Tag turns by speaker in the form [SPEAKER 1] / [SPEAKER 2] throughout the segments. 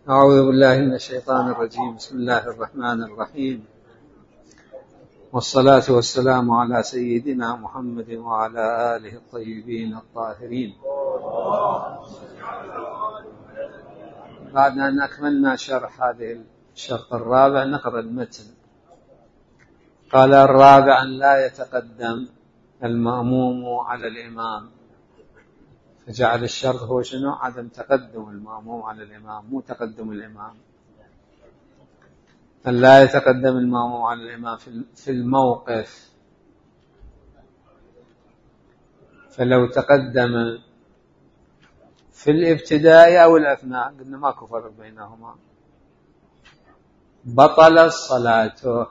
[SPEAKER 1] أعوذ بالله من الشيطان الرجيم. بسم الله الرحمن الرحيم، والصلاة والسلام على سيدنا محمد وعلى آله الطيبين الطاهرين. بعد أن أكملنا شرح هذه الشرط الرابع نقرأ المتن. قال: الرابع أن لا يتقدم المأموم على الإمام. فجعل الشرط هو شنو؟ عدم تقدم المأموم على الإمام، مو تقدم الإمام. أن لا يتقدم المأموم على الإمام في الموقف. فلو تقدم في الابتداء أو الأثناء قلنا ماكو فرق بينهما، بطل صلاته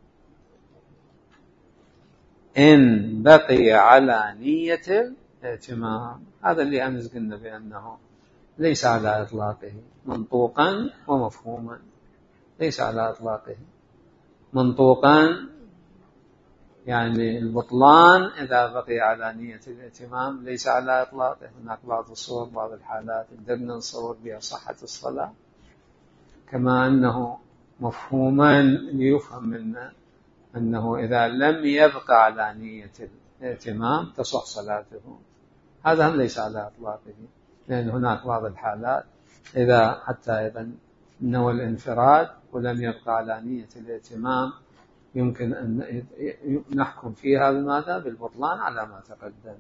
[SPEAKER 1] إن بقي على نية الائتمام. هذا اللي أمس قلنا بأنه ليس على إطلاقه، منطوقا ومفهوما. ليس على إطلاقه منطوقا، يعني البطلان إذا بقي على نية الائتمام ليس على إطلاقه. هناك بعض الصور، بعض الحالات قدرنا نصور بها صحة الصلاة، كما أنه مفهوما ليفهم منا أنه إذا لم يبقى على نية الائتمام تصح صلاته. هذا هم ليس على إطلاقه، لأن هناك بعض الحالات إذا حتى إذا نوى الانفراد ولم يبقى على نية الائتمام يمكن أن نحكم فيها بماذا؟ بالبطلان على ما تقدم.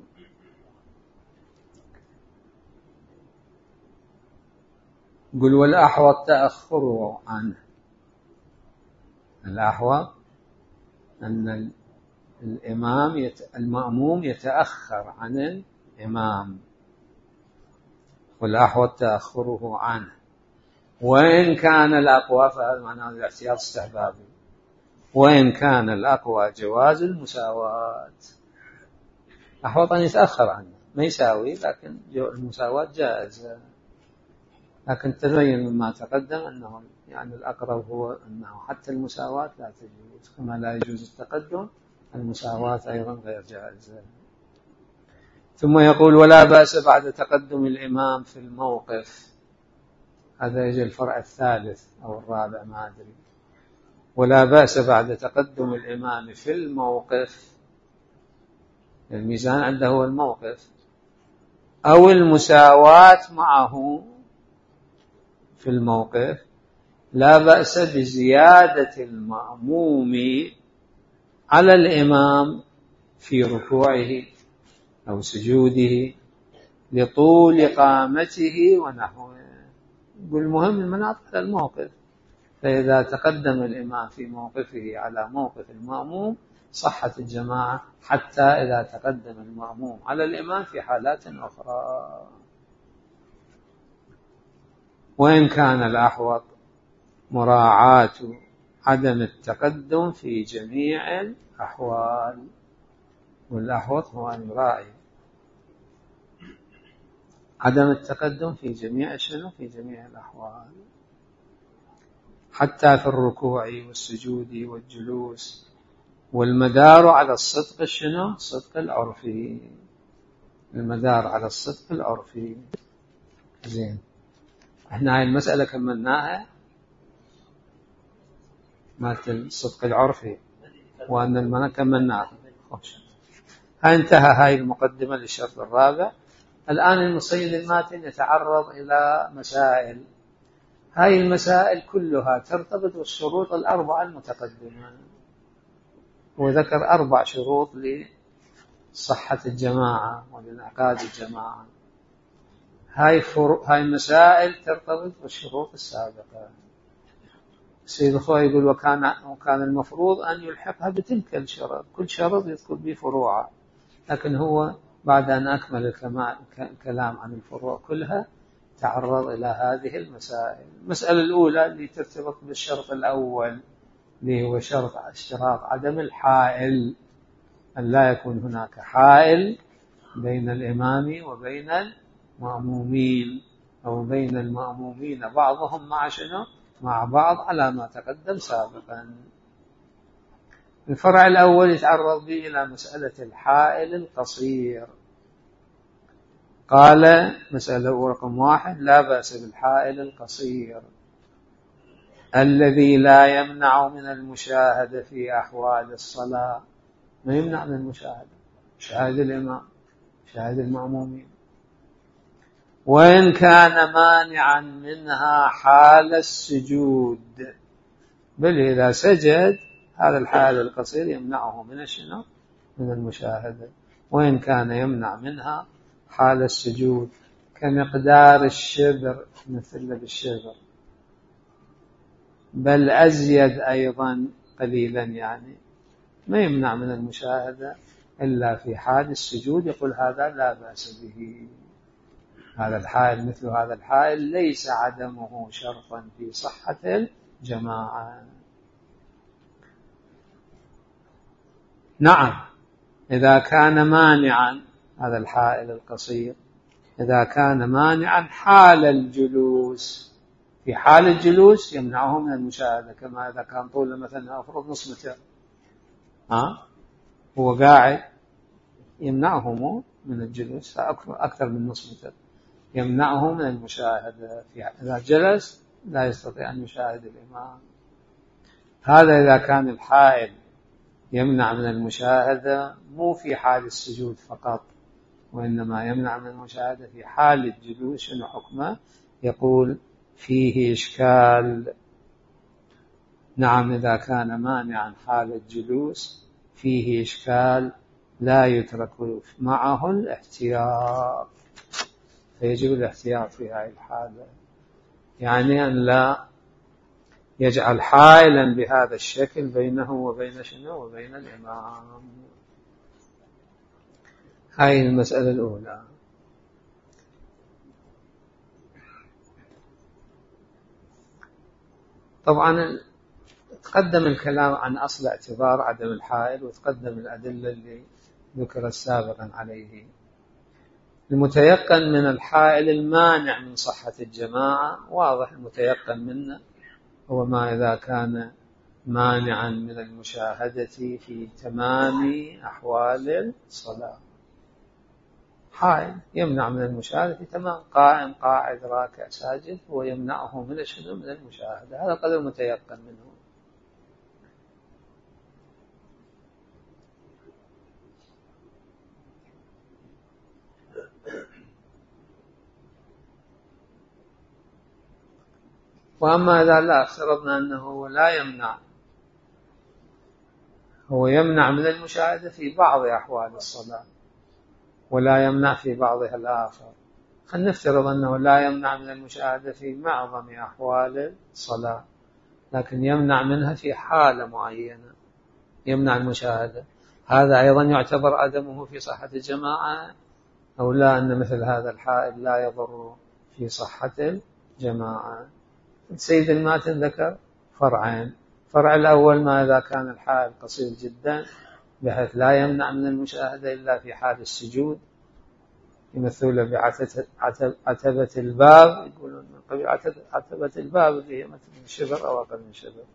[SPEAKER 1] قل: والأحوط تأخره عنه. الأحوط أن المأموم يتأخر عن الإمام، والأحوط تأخره عنه، وإن كان الأقوى، فهذا معناه الاحتياط استحبابي، وإن كان الأقوى جواز المساواة. أحوط أن يتأخر عنه، ما يساوي، لكن المساواة جائزة. لكن تبين مما تقدم أنه يعني الأقرب هو أنه حتى المساواة لا تجوز، كما لا يجوز التقدم، المساواة أيضا غير جائزة. ثم يقول: ولا بأس بعد تقدم الإمام في الموقف. هذا يجي الفرع الثالث أو الرابع ما أدري. ولا بأس بعد تقدم الإمام في الموقف، الميزان عنده هو الموقف، أو المساواة معه في الموقف، لا بأس بزيادة المأموم على الإمام في ركوعه أو سجوده لطول قامته ونحوه. والمهم المناطق الموقف، فإذا تقدم الإمام في موقفه على موقف المأموم صحت الجماعة، حتى إذا تقدم المأموم على الإمام في حالات أخرى. وإن كان الأحوط مراعاة عدم التقدم في جميع الأحوال، والأحوط هو أن يراعي عدم التقدم في جميع في جميع الأحوال، حتى في الركوع والسجود والجلوس، والمدار على الصدق الصدق العرفي. المدار على الصدق العرفي. زين، احنا هاي المسألة كملناها، مالت الصدق العرفي، وأن المنى كملناها. انتهى هاي المقدمة للشرط الرابع. الآن المصيد الماتن يتعرض إلى مسائل. هاي المسائل كلها ترتبط بالشروط الأربعة المتقدمة، وذكر 4 شروط لصحة الجماعة ولانعقاد الجماعة. هاي المسائل ترتبط بالشروط السابقة. السيد الخوي يقول: وكان المفروض أن يلحقها بتلك الشرط، كل شرط يذكر به فروعه، لكن هو بعد أن أكمل الكلام عن الفروع كلها تعرض إلى هذه المسائل. المسألة الأولى اللي ترتبط بالشرط الأول، اللي هو اشتراط عدم الحائل، أن لا يكون هناك حائل بين الإمام وبين المأمومين، أو بين المأمومين بعضهم مع بعض على ما تقدم سابقا. الفرع الأول يتعرض به إلى مسألة الحائل القصير. قال مسألة رقم 1: لا بأس بالحائل القصير. الذي لا يمنع من المشاهدة في أحوال الصلاة، ما يمنع من المشاهدة، شاهد الإمام شاهد المأمومين. وإن كان مانعا منها حال السجود، بل إذا سجد هذا الحال القصير يمنعه من الشنو؟ من المشاهدة. وإن كان يمنع منها حال السجود كمقدار الشبر، مثل بالشبر، بل أزيد أيضا قليلا، يعني ما يمنع من المشاهدة إلا في حال السجود، يقول هذا لا بأس به. هذا الحائل مثل هذا الحائل ليس عدمه شرطا في صحة الجماعة. نعم، إذا كان مانعا هذا الحائل القصير، إذا كان مانعا حال الجلوس، في حال الجلوس يمنعه من المشاهدة، كما إذا كان طول مثلا أفرض نصف متر هو قاعد يمنعه من الجلوس أكثر من نصف متر، يمنعه من المشاهدة. إذا جلس لا يستطيع أن يشاهد الإمام. هذا إذا كان الحائل يمنع من المشاهدة مو في حال السجود فقط، وإنما يمنع من المشاهدة في حال الجلوس. شنو حكمه؟ يقول فيه إشكال. نعم، إذا كان مانعا حال الجلوس فيه إشكال، لا يترك معه الاحتياط، فيجب الاحتياط في هذه الحالة، يعني أن لا يجعل حائلا بهذا الشكل بينه وبين شنو؟ وبين الإمام. هذه المسألة الأولى. طبعا تقدم الكلام عن أصل اعتبار عدم الحائل، وتقدم الأدلة اللي ذكرت سابقا عليه. المتيقن من الحائل المانع من صحة الجماعة واضح، المتيقن منه هو ما إذا كان مانعا من المشاهدة في تمام أحوال الصلاة. حائل يمنع من المشاهدة في تمام، قائم قاعد راكع ساجد، هو يمنعه من الشنو؟ من المشاهدة. هذا قدر متيقن منه. وأما إذا لا افترضنا أنه لا يمنع، هو يمنع من المشاهدة في بعض أحوال الصلاة ولا يمنع في بعضها الآخر. خلينا نفترض أنه لا يمنع من المشاهدة في معظم أحوال الصلاة، لكن يمنع منها في حالة معينة، يمنع المشاهدة. هذا أيضا يعتبر عدمه في صحة الجماعة أو لا؟ أن مثل هذا الحائل لا يضر في صحة الجماعة. سيد الماتن ذكر فرعين. فرع الأول ما إذا كان الحائل قصير جدا بحيث لا يمنع من المشاهدة إلا في حال السجود، يمثل بعتبة الباب، يقولون من قبل عتبة الباب اللي هي مثل شبر أو أقل من شبر.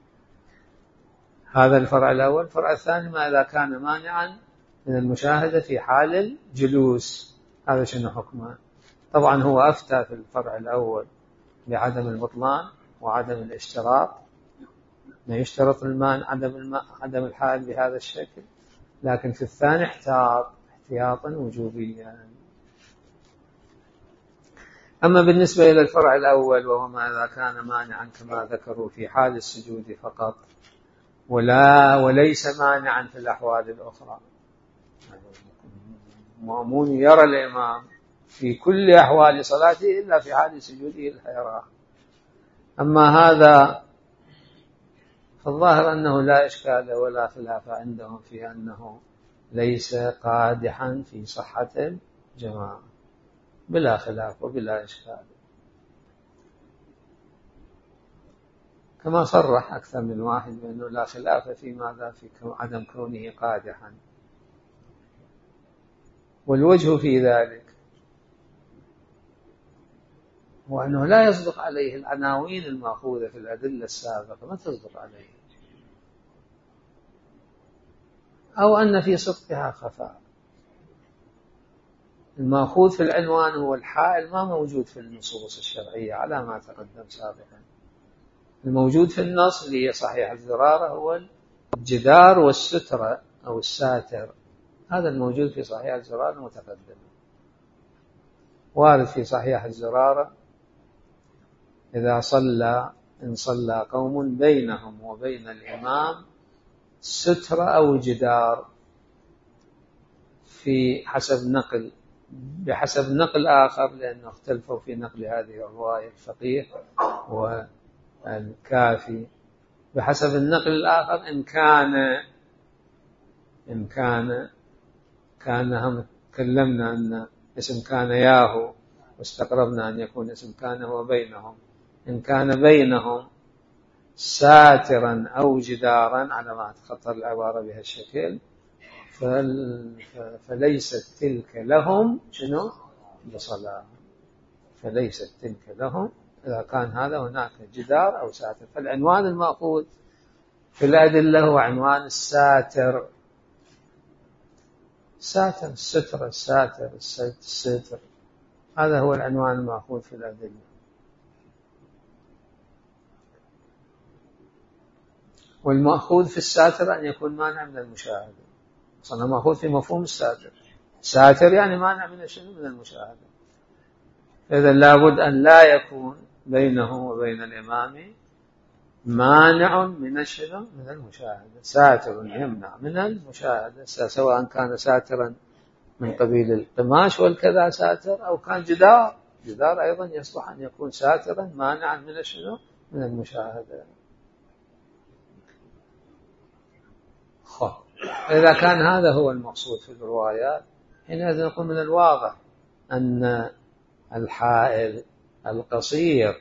[SPEAKER 1] هذا الفرع الأول. الفرع الثاني ما إذا كان مانعا من المشاهدة في حال الجلوس، هذا شنو حكمه؟ طبعا هو أفتى في الفرع الأول بعدم البطلان وعدم الاشتراط، ما يشترط عدم الحائل بهذا الشكل، لكن في الثاني احتياطا وجوبيا. أما بالنسبة إلى الفرع الأول وهو ما إذا كان مانعا كما ذكروا في حال السجود فقط وليس مانعا في الأحوال الأخرى، مأمون يرى الإمام في كل أحوال صلاته إلا في حال سجوده الحيرة. أما هذا فالظاهر أنه لا إشكال ولا خلاف عندهم في أنه ليس قادحا في صحة الجماعة، بلا خلاف وبلا إشكال، كما صرح أكثر من واحد بأنه لا خلاف في ماذا؟ في عدم كونه قادحا. والوجه في ذلك هو أنه لا يصدق عليه العناوين المأخوذة في الأدلة السابقة، ما تصدق عليه، أو أن في صدقها خفاء. المأخوذ في العنوان هو الحائل، ما موجود في النصوص الشرعية على ما تقدم سابقا. الموجود في النص اللي هي صحيح الزرارة هو الجدار والسترة أو الساتر، هذا الموجود في صحيح الزرارة المتقدم. وارد في صحيح الزرارة إذا إن صلى قوم بينهم وبين الإمام سترة أو جدار، بحسب نقل آخر، لأنه اختلفوا في نقل هذه الرواية الفقيه والكافي. بحسب النقل الآخر إن كان هم تكلمنا أن اسم كان ياهو، واستقربنا أن يكون اسم كان هو بينهم. إن كان بينهم ساترا أو جدارا على ما تخطر العبارة بهالشكل، فليست تلك لهم بصلاة، فليست تلك لهم إذا كان هذا هناك جدار أو ساتر. فالعنوان المأخوذ في الأدلة هو عنوان الساتر، الستر، الستر، هذا هو العنوان المأخوذ في الأدلة. والمأخوذ في الساتر أن يكون مانع من المشاهدة، أصلا مأخوذ في مفهوم الساتر، ساتر يعني مانع من المشاهدة. إذا لابد أن لا يكون بينه وبين الإمام مانع من المشاهدة، ساتر يمنع من المشاهدة، سواء كان ساترا من قبيل القماش والكذا ساتر، أو كان جدار أيضا يصلح أن يكون ساترا مانعا من المشاهدة. إذا كان هذا هو المقصود في الروايات، حينئذ نقول من الواضح أن الحائل القصير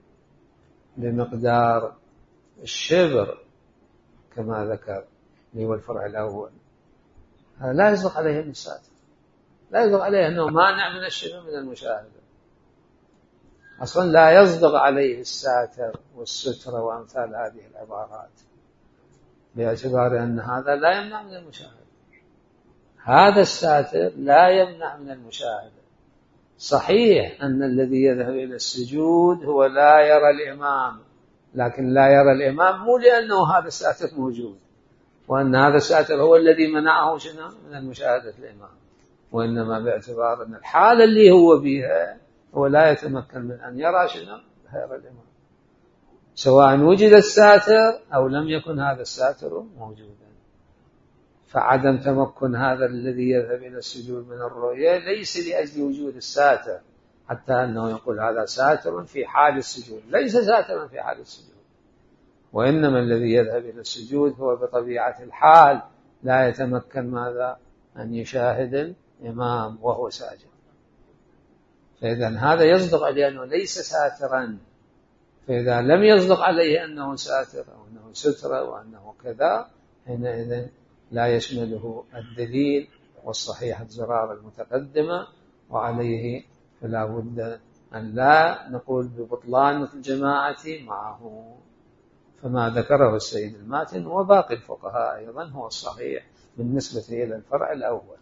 [SPEAKER 1] بمقدار الشبر كما ذكر اللي هو الفرع الأول، لا يصدق عليه الساتر، لا يصدق عليه أنه مانع من من المشاهدة، أصلا لا يصدق عليه الساتر والسترة وأمثال هذه العبارات، باعتبار أن هذا لا يمنع من المشاهدة. هذا الساتر لا يمنع من المشاهدة. صحيح أن الذي يذهب إلى السجود هو لا يرى الإمام، لكن لا يرى الإمام مو لأنه هذا الساتر موجود وأن هذا الساتر هو الذي منعه من المشاهدة الإمام، وإنما باعتبار أن الحالة اللي هو بها هو لا يتمكن من أن يرى الإمام، سواء وجد الساتر أو لم يكن هذا الساتر موجودا. فعدم تمكن هذا الذي يذهب إلى السجود من الرؤية ليس لأجل وجود الساتر، حتى أنه يقول هذا ساتر في حال السجود، ليس ساترا في حال السجود، وإنما الذي يذهب إلى السجود هو بطبيعة الحال لا يتمكن ماذا أن يشاهد الإمام وهو ساجد. فإذا هذا يصدق عليه أنه ليس ساترا، فإذا لم يصدق عليه أنه ساتر أو أنه سترة وأنه كذا، حينئذ لا يشمله الدليل والصحيح الزرار المتقدمة، وعليه فلا بد أن لا نقول ببطلان الجماعة معه. فما ذكره السيد الماتن وباقي الفقهاء أيضا هو الصحيح بالنسبة إلى الفرع الأول.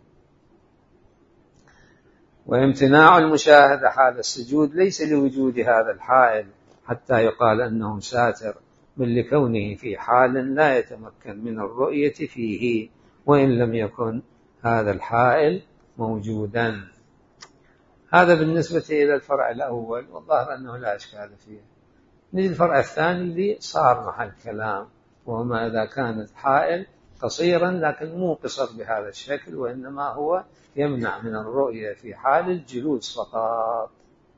[SPEAKER 1] وامتناع المشاهدة حال السجود ليس لوجود هذا الحائل حتى يقال أنه ساتر، بل لكونه في حال لا يتمكن من الرؤية فيه وإن لم يكن هذا الحائل موجودا. هذا بالنسبة إلى الفرع الأول، والظاهر أنه لا إشكال فيه. نجي الفرع الثاني اللي صار محل كلام، وما إذا كانت حائل قصيرا لكن مو قصر بهذا الشكل، وإنما هو يمنع من الرؤية في حال الجلوس فقط.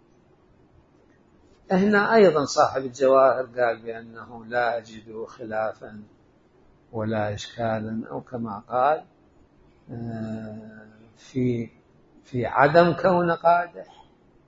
[SPEAKER 1] هنا أيضا صاحب الجواهر قال بأنه لا أجد خلافا ولا إشكالا، أو كما قال في عدم كون قادح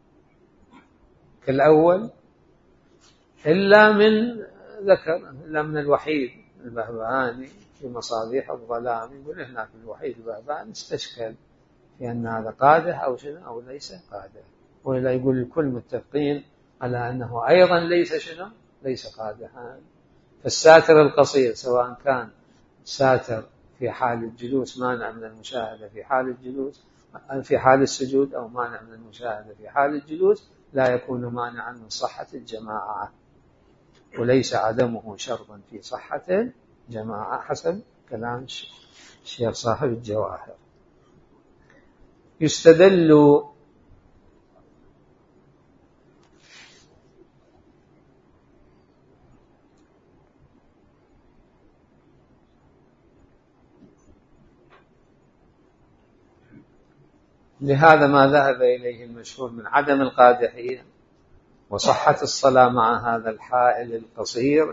[SPEAKER 1] كالأول، إلا من الوحيد البهبهاني في مصابيح الظلام، يقول هناك الوحيد البهبهاني استشكل في أن هذا قادح أو ليس قادح، وإلا يقول الكل متفقين على أنه أيضا ليس قادحا. فالساتر القصير سواء كان ساتر في حال الجلوس مانع من المشاهدة في حال السجود، أو مانع من المشاهدة في حال الجلوس، لا يكون مانعا من صحة الجماعة. وليس عدمه شرطا في صحة الجماعة حسب كلام الشيخ صاحب الجواهر. يستدل لهذا ما ذهب إليه المشهور من عدم القادحية وصحة الصلاة مع هذا الحائل القصير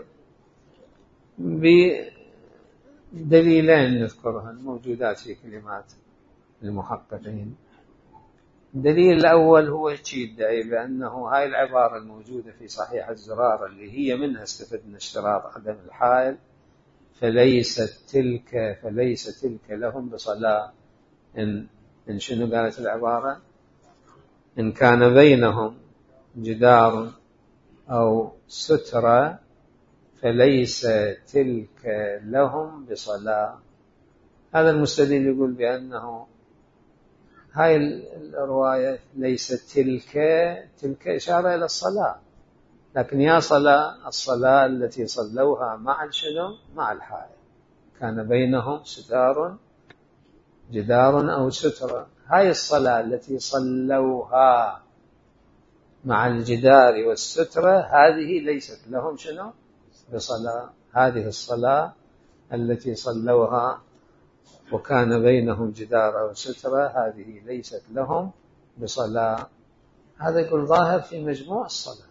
[SPEAKER 1] بدليلين نذكرها موجودات في كلمات المحققين. الدليل الأول هو يدعي بأنه هاي العبارة الموجودة في صحيح الزرار اللي هي منها استفدنا اشتراط عدم الحائل فليست تلك لهم بصلاة. إن شنو قالت العبارة؟ إن كان بينهم جدار أو سترة فليس تلك لهم بصلاة. هذا المستدل يقول بأنه هاي الرواية ليست تلك إشارة إلى الصلاة، لكن يا الصلاة التي صلوها مع شنو؟ مع الحائل، كان بينهم جدار أو سترة. هاي الصلاة التي صلوها مع الجدار والسترة هذه ليست لهم شنو؟ بصلاة. هذه الصلاة التي صلوها وكان بينهم جدار أو سترة هذه ليست لهم بصلاة. هذا يقول ظاهر في مجموع الصلاة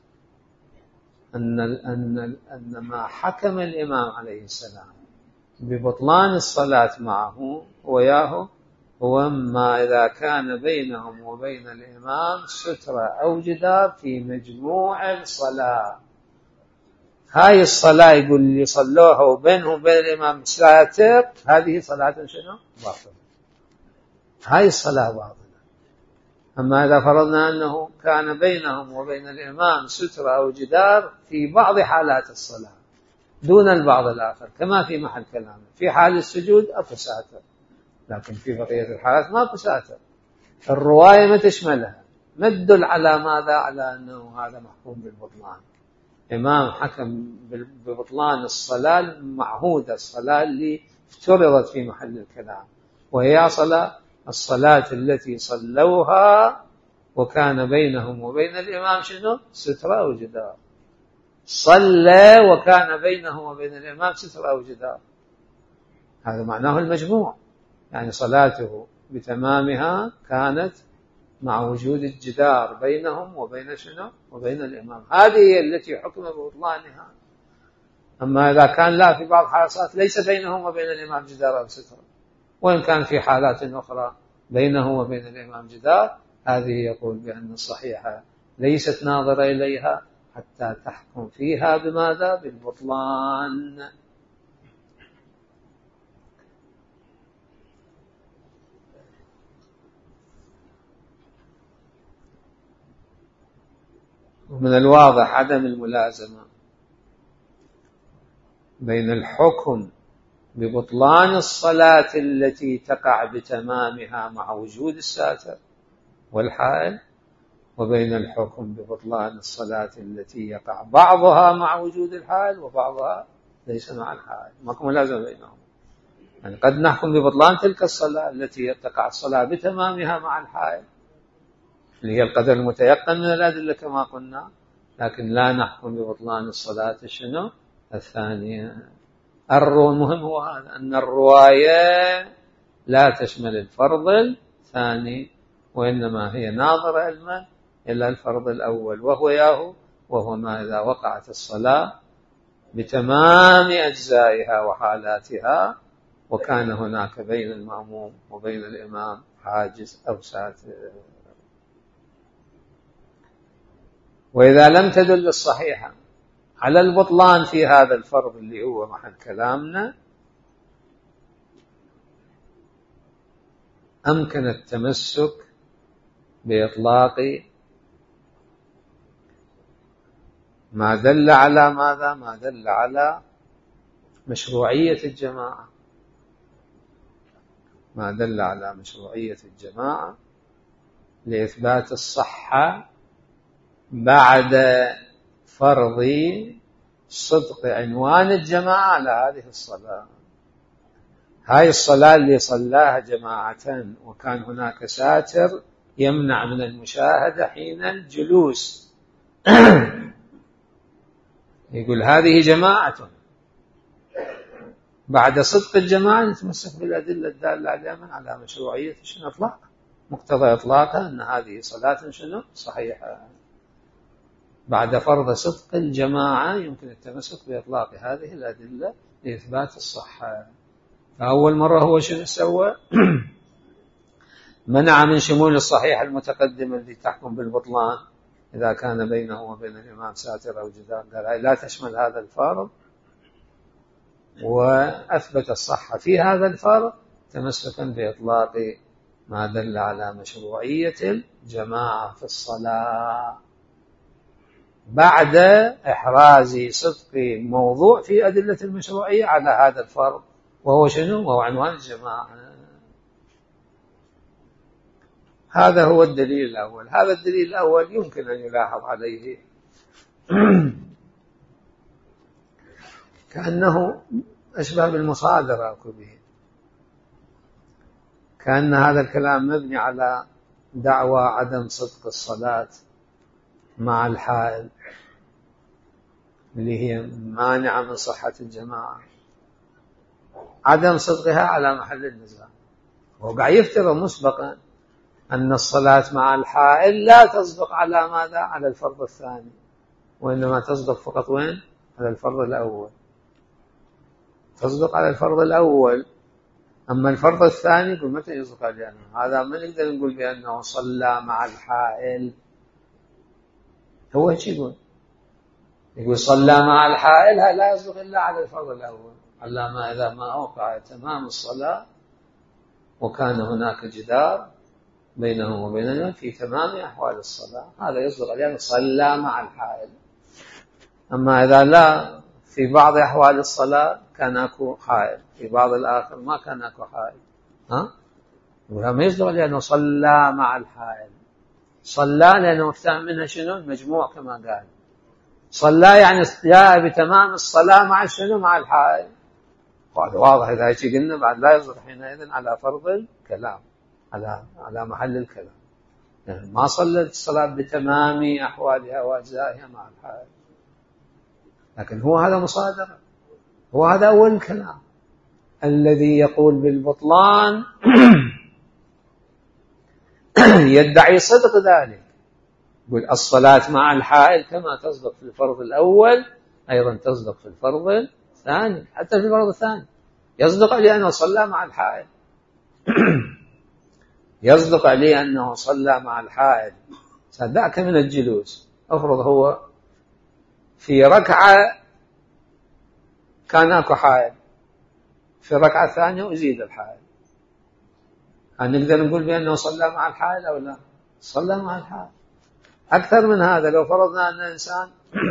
[SPEAKER 1] أن ما حكم الإمام عليه السلام ببطلان الصلاة معه وياه هو ما إذا كان بينهم وبين الإمام سترة أو جدار في مجموع الصلاة. هاي الصلاة يقول اللي صلوها وبينهم وبين الإمام ساتر هذه صلاة شنو؟ باطلة. هاي الصلاة باطلة. أما إذا فرضنا أنه كان بينهم وبين الإمام سترة أو جدار في بعض حالات الصلاة دون البعض الآخر كما في محل كلامه، في حال السجود أكو ساتر، لكن في بقية الحالات ما أكو ساتر. الرواية ما تشملها، ما تدل على ماذا؟ على أنه هذا محكوم بالبطلان. إمام حكم ببطلان الصلاة المعهودة، الصلاة اللي افترضت في محل الكلام، وهي الصلاة التي صلوها وكان بينهم وبين الإمام شنو؟ سترة أو جدار. صلى وكان بينه وبين الإمام سترة أو جدار، هذا معناه المجموع، يعني صلاته بتمامها كانت مع وجود الجدار بينهم وبين شنو؟ وبين الإمام. هذه هي التي حكم ببطلانها. أما إذا كان لا، في بعض حالات ليس بينهم وبين الإمام جدار أو سترة، وإن كان في حالات أخرى بينه وبين الإمام جدار، هذه يقول بأن الصحيحة ليست ناظرة إليها حتى تحكم فيها بماذا؟ بالبطلان. ومن الواضح عدم الملازمة بين الحكم ببطلان الصلاة التي تقع بتمامها مع وجود الساتر والحائل وبين الحكم ببطلان الصلاة التي يقع بعضها مع وجود الحائل وبعضها ليس مع الحائل. ماكو ملازمة بينهم، يعني قد نحكم ببطلان تلك الصلاة التي تقع الصلاة بتمامها مع الحائل اللي هي القدر المتيقن من الأدلة كما قلنا، لكن لا نحكم ببطلان الصلاة شنو؟ الثانية. المهم هو هذا، أن الرواية لا تشمل الفرض الثاني، وإنما هي ناظرة علما إلى الفرض الأول، وهو ما إذا وقعت الصلاة بتمام أجزائها وحالاتها وكان هناك بين المأموم وبين الإمام حاجز أو ساتر. وإذا لم تدل الصحيحة على البطلان في هذا الفرض اللي هو محل كلامنا، أمكن التمسك بإطلاق ما دل على ماذا؟ ما دل على مشروعية الجماعة، ما دل على مشروعية الجماعة لإثبات الصحة بعد فرض صدق عنوان الجماعة على هذه الصلاة. هاي الصلاة اللي صلاها جماعة وكان هناك ساتر يمنع من المشاهدة حين الجلوس يقول هذه جماعة. بعد صدق الجماعة نتمسك بالأدلة الدالة على مشروعية شنو إطلاق، مقتضى إطلاقها أن هذه صلاة شنو صحيحة. بعد فرض صدق الجماعة يمكن التمسك بإطلاق هذه الأدلة لإثبات الصحة. فأول مرة هو شنو سوى؟ منع من شمول الصحيح المتقدم الذي تحكم بالبطلان إذا كان بينه وبين الإمام ساتر أو جدار، قال لا تشمل هذا الفرض، وأثبت الصحة في هذا الفرض تمسكا بإطلاق ما دل على مشروعية الجماعة في الصلاة بعد إحراز صدق موضوع في أدلة المشروعية على هذا الفرض، وهو شنو؟ وهو عنوان الجماعة. هذا هو الدليل الأول. هذا الدليل الأول يمكن أن يلاحظ عليه كأنه أشبه بالمصادرة به، كأن هذا الكلام مبني على دعوى عدم صدق الصلاة مع الحائل اللي هي مانعة من صحة الجماعة، عدم صدقها على محل النزاع. وقاعد يفترض مسبقا أن الصلاة مع الحائل لا تصدق على ماذا؟ على الفرض الثاني، وإنما تصدق فقط وين؟ على الفرض الأول. تصدق على الفرض الأول، أما الفرض الثاني يقول متى يصدق عليه؟ هذا ما نقدر نقول بأنه صلى مع الحائل. هو ايش يقول صلى مع الحائل، لا يصدق إلا على الفرض الأول، على ما إذا ما أوقع تمام الصلاة وكان هناك جدار بينه وبيننا في تمام أحوال الصلاة، هذا يصدق عليه صلى مع الحائل. أما إذا لا، في بعض أحوال الصلاة كان أكو حائل، في بعض الآخر ما كان أكو حائل، وما يصدق عليه أنه صلى مع الحائل. صلى لأنه مفتهم منها شنو؟ المجموع كما قال. صلى يعني جاء بتمام الصلاة مع شنو؟ مع الحائل. وهذا واضح إذا هيك قلنا بعد لا يصدق حينئذ على فرض الكلام، على محل الكلام، يعني ما صلت الصلاة بتمام أحوالها وأجزائها مع الحائل. لكن هو هذا مصادرة، هو هذا أول الكلام الذي يقول بالبطلان يدعي صدق ذلك، يقول الصلاة مع الحائل كما تصدق في الفرض الأول أيضا تصدق في الفرض الثاني، حتى في الفرض الثاني يصدق عليه أنه صلى مع الحائل يصدق عليه أنه صلى مع الحائل. صدقك من الجلوس، أفرض هو في ركعة كان أكو حائل، في ركعة ثانية أزيد الحائل، هل نقدر نقول بأنه صلى مع الحائل أو لا؟ صلى مع الحائل. أكثر من هذا، لو فرضنا أن إنسان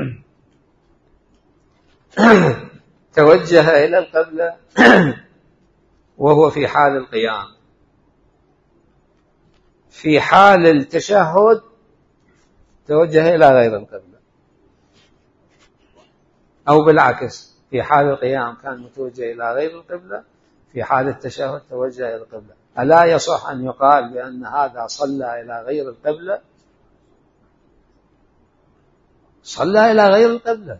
[SPEAKER 1] توجه إلى القبلة وهو في حال القيام، في حال التشهد توجه إلى غير القبلة، أو بالعكس في حال القيام كان متوجه إلى غير القبلة، في حال التشهد توجه إلى القبلة، ألا يصح أن يقال بأن هذا صلى إلى غير القبلة؟ صلى إلى غير القبلة.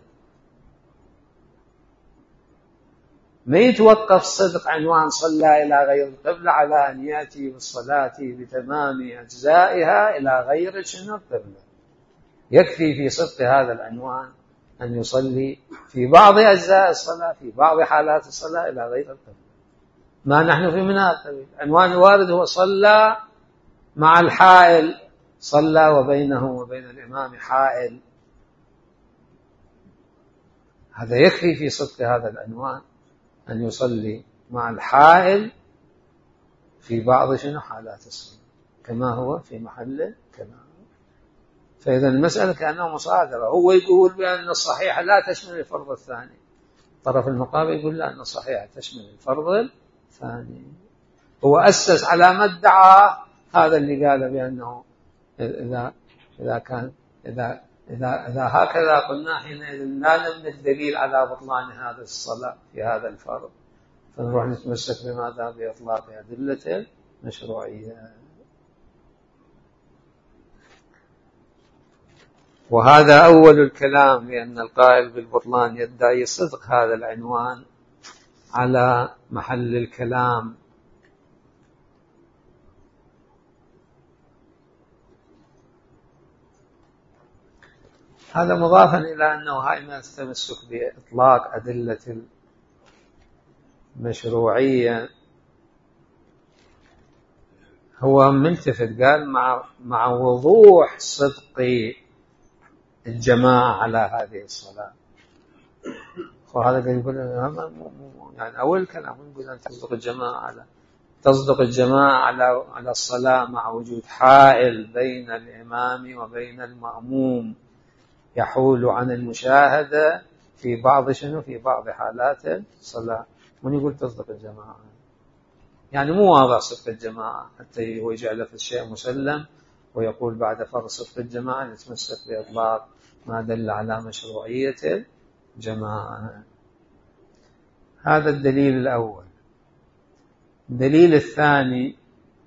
[SPEAKER 1] ما يتوقف صدق عنوان صلى إلى غير القبلة على أن يأتي بالصلاة بتمام أجزائها إلى غير شنو القبلة. يكفي في صدق هذا العنوان أن يصلي في بعض أجزاء الصلاة في بعض حالات الصلاة إلى غير القبلة. ما نحن في منها عنوان الوارد هو صلى مع الحائل، صلى وبينه وبين الإمام حائل، هذا يكفي في صدق هذا العنوان أن يصلي مع الحائل في بعض شنو حالات الصلاة كما هو في محل كلام. فإذا المسألة كأنها مصادرة، هو يقول بأن الصحيحة لا تشمل الفرض الثاني، الطرف المقابل يقول لا، أن الصحيحة تشمل الفرض الثاني. هو أسس على ما ادعى هذا اللي قال بأنه إذا إذا هكذا قلنا حينئذ لا نملك دليل على بطلان هذه الصلاة في هذا الفرض، فنروح نتمسك بماذا؟ بإطلاق أدلة المشروعية. وهذا أول الكلام، لأن القائل بالبطلان يدعي صدق هذا العنوان على محل الكلام. هذا مضافا إلى أنه هاي ما التمسك بإطلاق أدلة المشروعية هو ملتفت، قال مع وضوح صدق الجماعة على هذه الصلاة. وهذا يقول يعني أول كلام نقول أن تصدق الجماعة على الصلاة مع وجود حائل بين الإمام وبين المأموم يحول عن المشاهدة في بعض حالات الصلاة. من يقول تصدق الجماعة؟ يعني مو واضح صدق الجماعة حتى هو يجعل في الشيء مسلم ويقول بعد فرض صدق الجماعة نتمسك بإطلاق ما دل على مشروعية الجماعة. هذا الدليل الأول. الدليل الثاني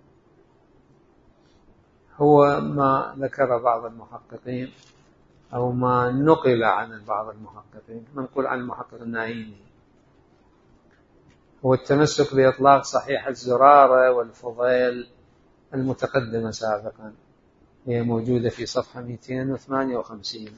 [SPEAKER 1] هو ما ذكر بعض المحققين أو ما نقل عن بعض المحققين، منقول عن المحقق النعيمي، هو التمسك بإطلاق صحيح الزرارة والفضيل المتقدمة سابقا، هي موجودة في صفحة 258.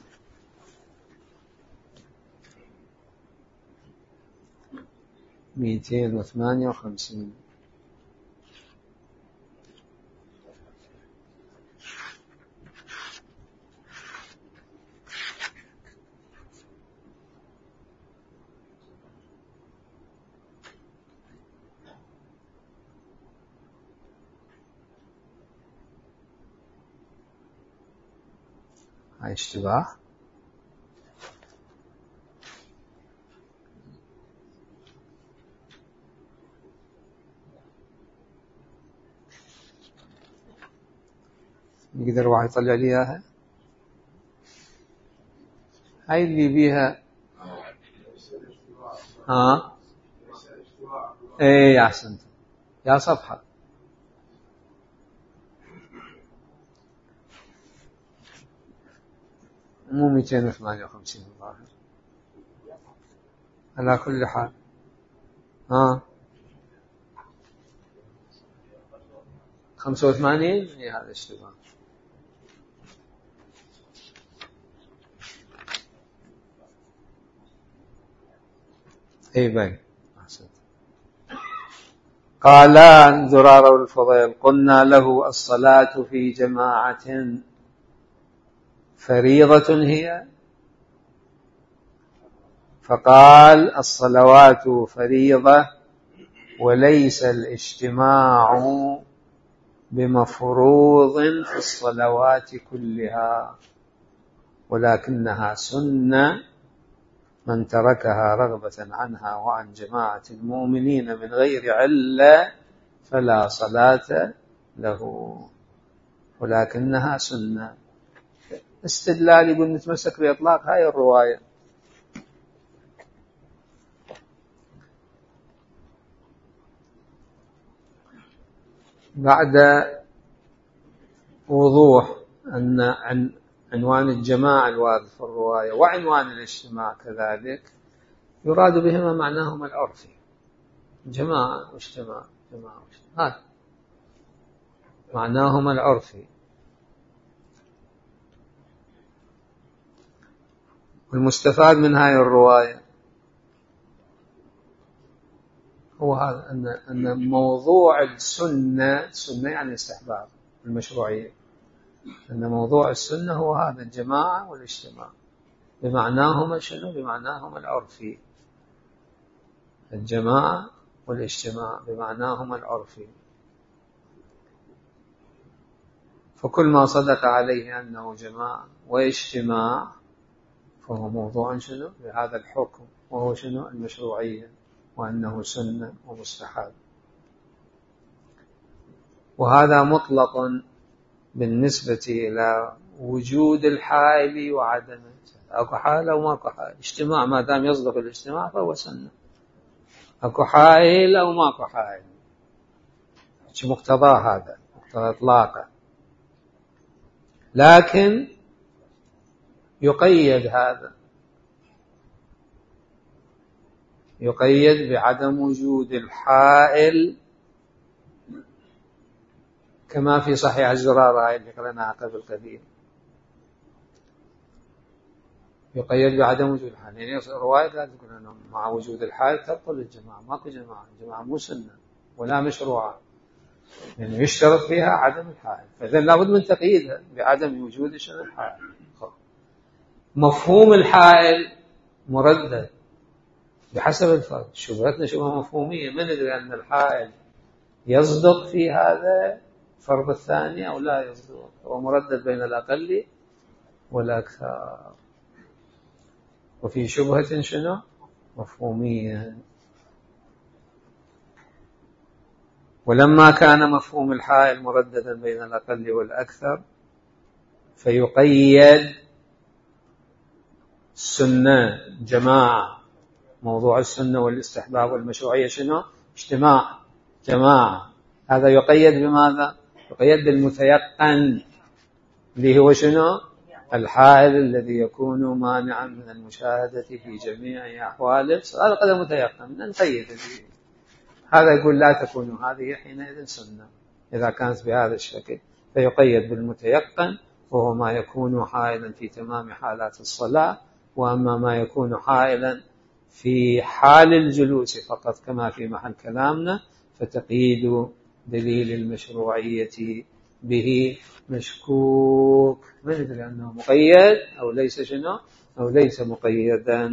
[SPEAKER 1] هاي اشتباه. يقدر واحد يطلع لي اياها؟ هاي اللي بيها ايه احسنت يا صفحة مو 258 الظاهر. على كل حال 85 هي هذا اشتباه. اي باي احسنت. قال زرارة والفضيل قلنا له الصلاة في جماعة فريضة هي؟ فقال الصلوات فريضة وليس الاجتماع بمفروض في الصلوات كلها، ولكنها سنة من تركها رغبة عنها وعن جماعة المؤمنين من غير علة فلا صلاة له، ولكنها سنة. استدلال يقول نتمسك بإطلاق هاي الرواية. بعد وضوح أن عنوان الجماعة الوارد في الرواية وعنوان الاجتماع كذلك يراد بهما معناهما العرفي، جماعة واجتماع، هذا معناهما العرفي. والمستفاد من هذه الرواية هو هذا أن موضوع السنة يعني استحباب المشروعية، أن موضوع السنة هو هذا الجماعة والاجتماع بمعناهما بمعناهما العرفي. الجماعة والاجتماع بمعناهما العرفي، فكل ما صدق عليه أنه جماعة واجتماع فهو موضوع بهذا الحكم، وهو المشروعية، وأنه سنة ومستحب. وهذا مطلق بالنسبة إلى وجود الحائل وعدمه، أكو حائل أو ماكو حائل، اجتماع ما دام يصدق الاجتماع فهو سنة، أكو حائل أو ماكو حائل، شو مقتضى هذا؟ مقتضى إطلاقه. لكن يقيد هذا، يقيد بعدم وجود الحائل كما في صحيح الزرارة هاي اللي قرأناها قبل قليل، يقيد بعدم وجود الحائل. يعني رواية لا تقول أنه مع وجود الحائل تبطل الجماعة، ماكو جماعة، الجماعة مو سنة ولا مشروعة، يعني يشترط فيها عدم الحائل، فإذا لابد من تقييدها بعدم وجود الحائل. مفهوم الحائل مردد بحسب الفرد، شبهتنا شبهة مفهومية، من ندري أن الحائل يصدق في هذا فرض الثاني أو لا يصدق، هو مردد بين الأقل والأكثر، وفي شبهة شنو؟ مفهومية. ولما كان مفهوم الحائل مرددا بين الأقل والأكثر فيقيد السنة جماعة، موضوع السنة والاستحباب والمشروعية شنو؟ اجتماع، جماعة، هذا يقيد بماذا؟ يقيد بالمتيقن اللي هو شنو؟ الحائل الذي يكون مانعا من المشاهدة في جميع أحواله، هذا قدر متيقن نقيد به. هذا يقول لا تكون هذه حينئذ سنة إذا كانت بهذا الشكل، فيقيد بالمتيقن، وهو ما يكون حائلا في تمام حالات الصلاة، وأما ما يكون حائلا في حال الجلوس فقط كما في محل كلامنا فتقييد دليل المشروعية به مشكوك، ما ندري أنه مقيد أو ليس شنو أو ليس مقيدا.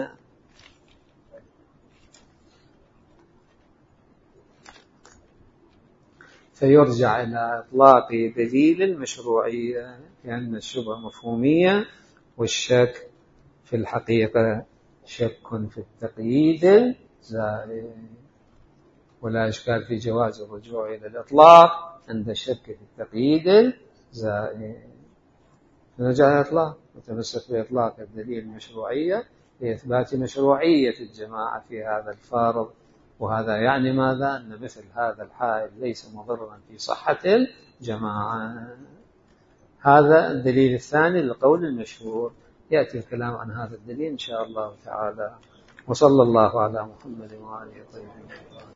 [SPEAKER 1] فيرجع إلى إطلاق دليل المشروعية، لأن الشبهة مفهومية والشك في الحقيقة شك في التقييد الزائد، ولا إشكال في جواز الرجوع إلى الإطلاق عند الشك في التقييد الزائد. نرجع إلى الإطلاق وتمسك بإطلاق الدليل المشروعية لإثبات مشروعية الجماعة في هذا الفارض، وهذا يعني ماذا؟ أن مثل هذا الحائل ليس مضرا في صحة الجماعة. هذا الدليل الثاني للقول المشهور، يأتي الكلام عن هذا الدليل إن شاء الله تعالى. وصلى الله على محمد وآله وصحبه.